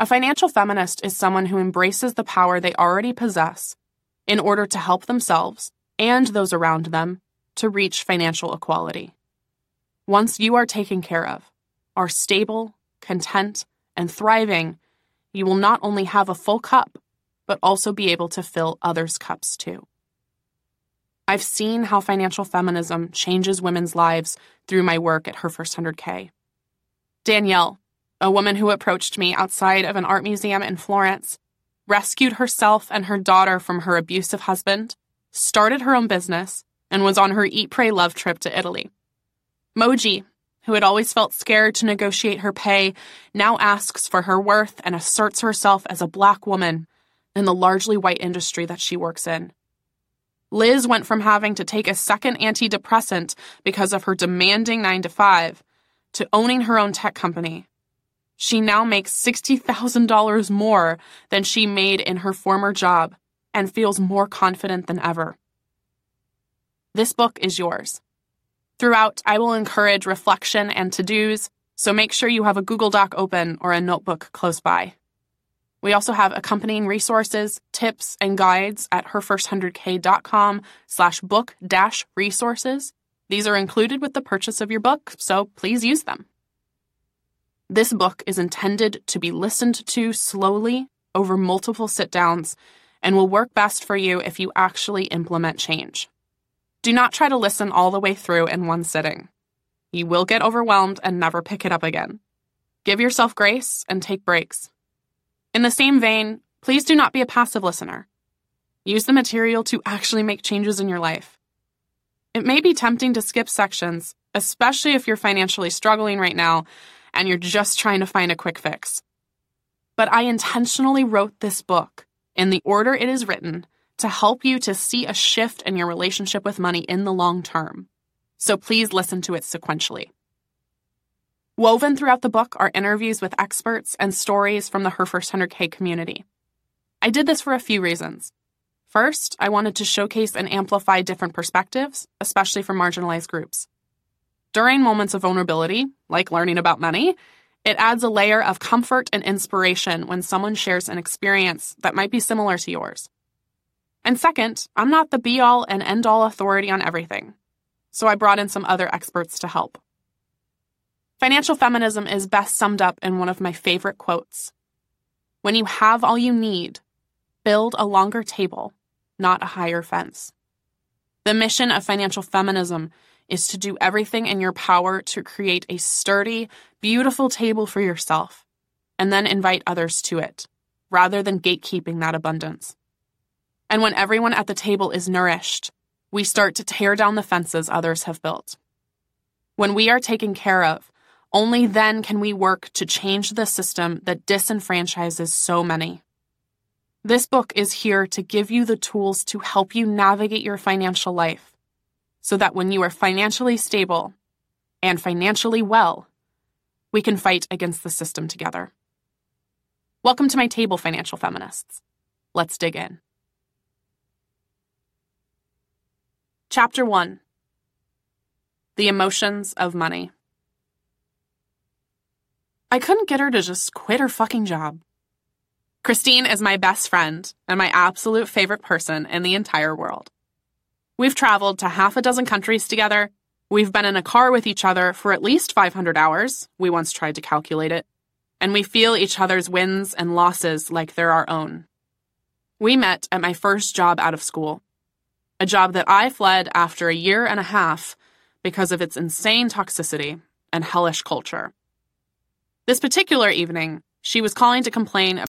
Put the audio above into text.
A financial feminist is someone who embraces the power they already possess in order to help themselves and those around them to reach financial equality. Once you are taken care of, are stable, content, and thriving, you will not only have a full cup, but also be able to fill others' cups too. I've seen how financial feminism changes women's lives through my work at Her First 100K. Danielle, a woman who approached me outside of an art museum in Florence, rescued herself and her daughter from her abusive husband, started her own business, and was on her Eat, Pray, Love trip to Italy. Moji, who had always felt scared to negotiate her pay, now asks for her worth and asserts herself as a Black woman in the largely white industry that she works in. Liz went from having to take a second antidepressant because of her demanding 9-to-5 to owning her own tech company. She now makes $60,000 more than she made in her former job and feels more confident than ever. This book is yours. Throughout, I will encourage reflection and to-dos, so make sure you have a Google Doc open or a notebook close by. We also have accompanying resources, tips, and guides at herfirst100k.com/book-resources. These are included with the purchase of your book, so please use them. This book is intended to be listened to slowly over multiple sit-downs and will work best for you if you actually implement change. Do not try to listen all the way through in one sitting. You will get overwhelmed and never pick it up again. Give yourself grace and take breaks. In the same vein, please do not be a passive listener. Use the material to actually make changes in your life. It may be tempting to skip sections, especially if you're financially struggling right now and you're just trying to find a quick fix. But I intentionally wrote this book in the order it is written to help you to see a shift in your relationship with money in the long term. So please listen to it sequentially. Woven throughout the book are interviews with experts and stories from the Her First 100K community. I did this for a few reasons. First, I wanted to showcase and amplify different perspectives, especially for marginalized groups. During moments of vulnerability, like learning about money, it adds a layer of comfort and inspiration when someone shares an experience that might be similar to yours. And second, I'm not the be-all and end-all authority on everything, so I brought in some other experts to help. Financial feminism is best summed up in one of my favorite quotes. When you have all you need, build a longer table, not a higher fence. The mission of financial feminism is to do everything in your power to create a sturdy, beautiful table for yourself, and then invite others to it, rather than gatekeeping that abundance. And when everyone at the table is nourished, we start to tear down the fences others have built. When we are taken care of, only then can we work to change the system that disenfranchises so many. This book is here to give you the tools to help you navigate your financial life, so that when you are financially stable and financially well, we can fight against the system together. Welcome to my table, financial feminists. Let's dig in. Chapter 1: The Emotions of Money. I couldn't get her to just quit her fucking job. Christine is my best friend and my absolute favorite person in the entire world. We've traveled to 6 countries together. We've been in a car with each other for at least 500 hours. We once tried to calculate it. And we feel each other's wins and losses like they're our own. We met at my first job out of school. A job that I fled after a year and a half because of its insane toxicity and hellish culture. This particular evening, she was calling to complain